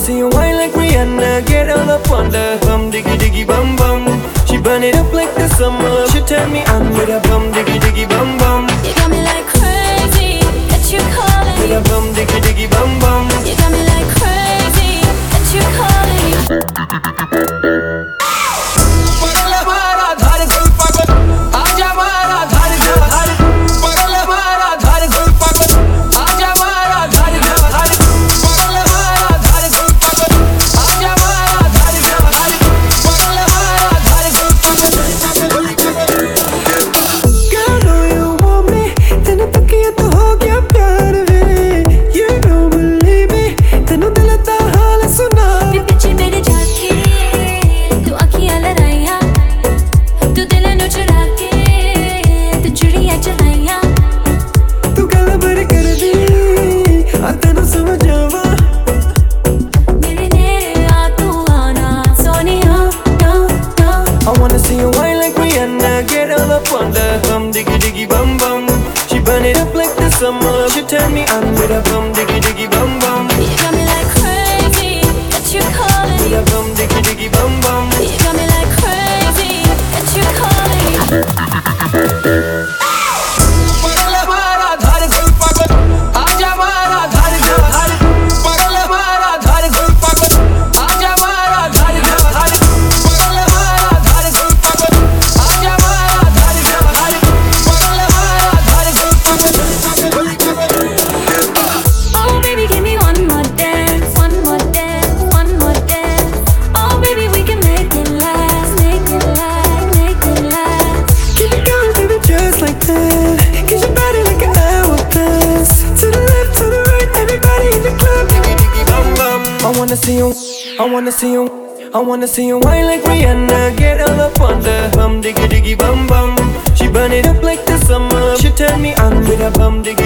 see you whine like Rihanna, get all up on the bum diggy diggy bum bum. She burn it up like the summer. She turn me on with a bum diggy diggy bum bum. You got me like crazy, that you calling With a bum diggy diggy bum bum. You got me like crazy, that you calling summer, she turn me on with a bum diggy diggy bum bum. You got me like crazy, that you calling with a bum diggy diggy bum bum. You got me like crazy, that you calling I wanna see you whine like Rihanna, get all up on the bum diggy diggy bum bum. She burn it up like the summer. She turn me on with a bum diggy